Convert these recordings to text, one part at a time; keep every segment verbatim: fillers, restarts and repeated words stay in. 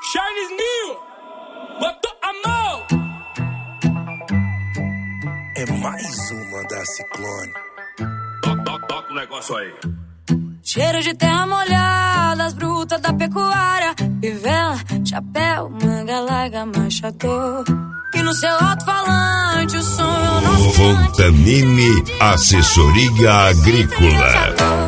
Charles Mil, botou a mão. É mais uma da Ciclone. Toca, toca, toca o negócio aí. Cheiro de terra molhada, as brutas da pecuária, pivela, chapéu, manga larga, machador. E no seu alto-falante o som é o nosso Fontanini Assessoria Agrícola.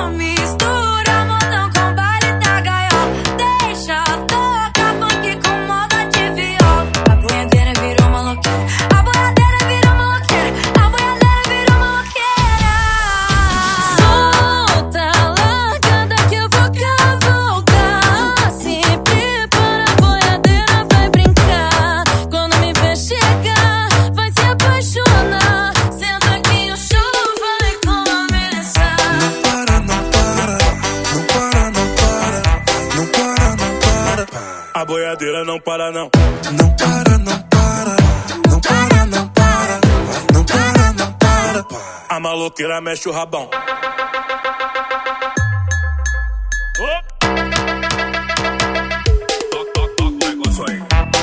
A boiadeira não para não. Não para, não para, não para, não para, não para, não para. A maloqueira mexe o rabão. Oh. Toca, toca, toca o negócio aí.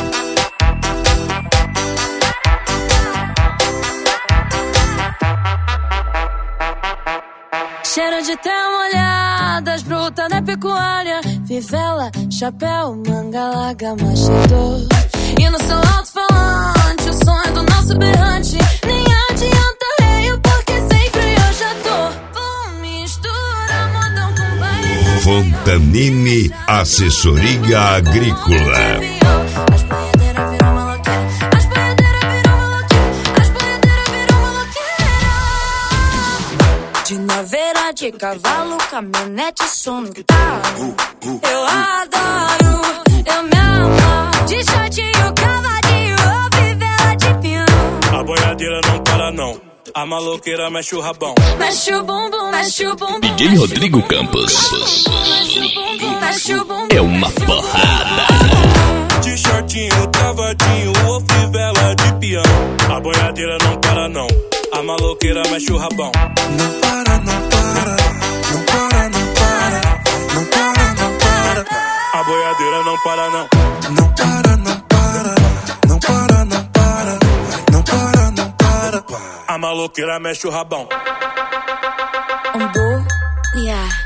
Cheiro de terra molhada, as brutas da pecuária, fivela, chapéu, manga larga, machador. E no seu alto-falante, o som é do nosso berrante. Nem adianta reio, porque sem freio eu já tô. Pum, mistura modão com baile. Fontanini Assessoria Agrícola. As boiadeiras viram maloqueira, as boiadeiras viram maloqueira, as boiadeiras viram maloqueira. De naveira, de cavalo, caminhonete, som no carro. Eu adoro, eu me amo. De shortinho, cavadinho, ou fivela de pinhão. A boiadeira não para não. A maloqueira mexe o rabão. Mexe o bumbum, mexe o bumbum. D J Rodrigo Campos. Mexe o bumbum, mexe o bumbum. É uma porrada. De shortinho, cavadinho, ou fivela de peão. A boiadeira não para não. A maloqueira mexe o rabão. Não para, não para, não para, não para, não para, não para. A boiadeira não para não. Não para, não para, não para, não para, não para, não para. A maloqueira mexe o rabão. Um bo, yeah.